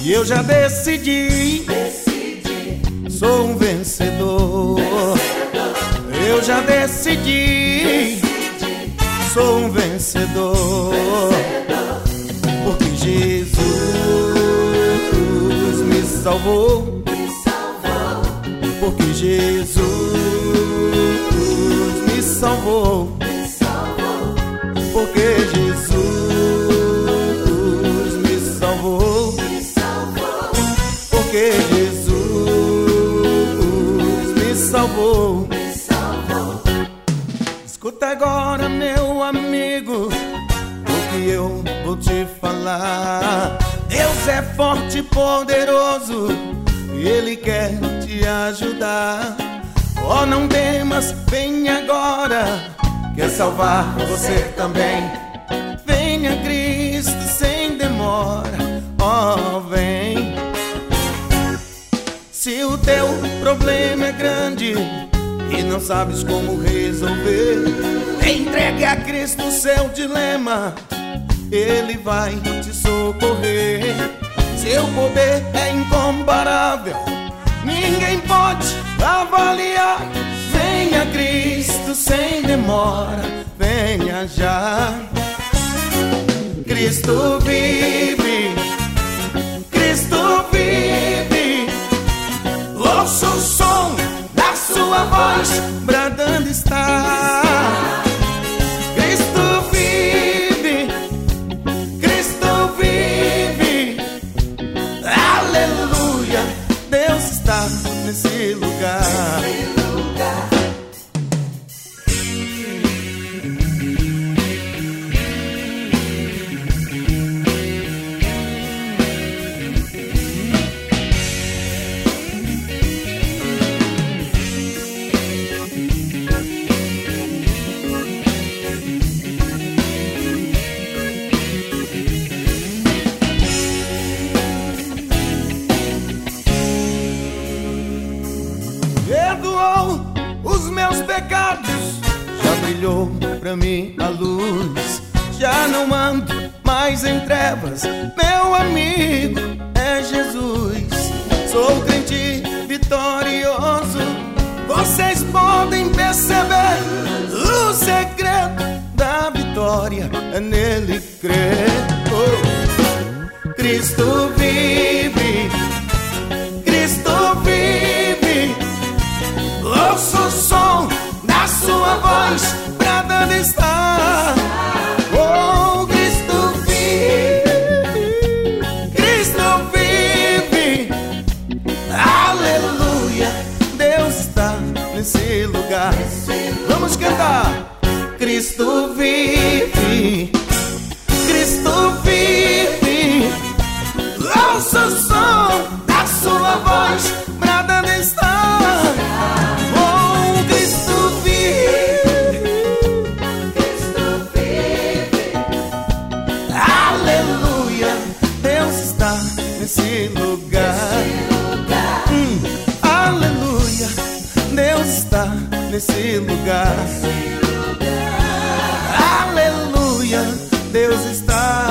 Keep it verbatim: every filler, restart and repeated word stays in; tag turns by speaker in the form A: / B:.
A: E eu já decidi, decidi. Sou um vencedor. vencedor. Eu já decidi, decidi. Sou um vencedor. vencedor. Porque Jesus me salvou, me salvou. Porque Jesus me salvou, me salvou. Porque Jesus me salvou, me salvou. Porque Jesus me salvou, me salvou. Escuta agora, meu amigo, o que eu vou te falar. Deus é forte e poderoso, Ele quer te ajudar. Oh, não temas, vem agora, quer salvar você também. Venha a Cristo sem demora, oh, vem. Se o teu problema é grande e não sabes como resolver, entregue a Cristo o seu dilema, Ele vai te socorrer. Seu poder é incomparável, ninguém pode avaliar. Venha a Cristo sem demora, venha já. Cristo vive, Cristo vive. Ouça o som da sua voz, bradando está. Cristo vive, Cristo vive. Aleluia, Deus está nesse lugar. Perdoou os meus pecados, já brilhou pra mim a luz. Já não ando mais em trevas, meu amigo é Jesus. Sou crente vitorioso, vocês podem perceber. O segredo da vitória é nele crer. Oh. Cristo vive, Cristo vive. Ouça o som da sua voz, bradando está. Oh, Cristo vive, Cristo vive. Aleluia, Deus está nesse lugar. Vamos cantar. Cristo vive, Cristo vive. Ouça o som da sua voz, bradando está. Nesse lugar, hum, aleluia, Deus está nesse lugar, aleluia, Deus está.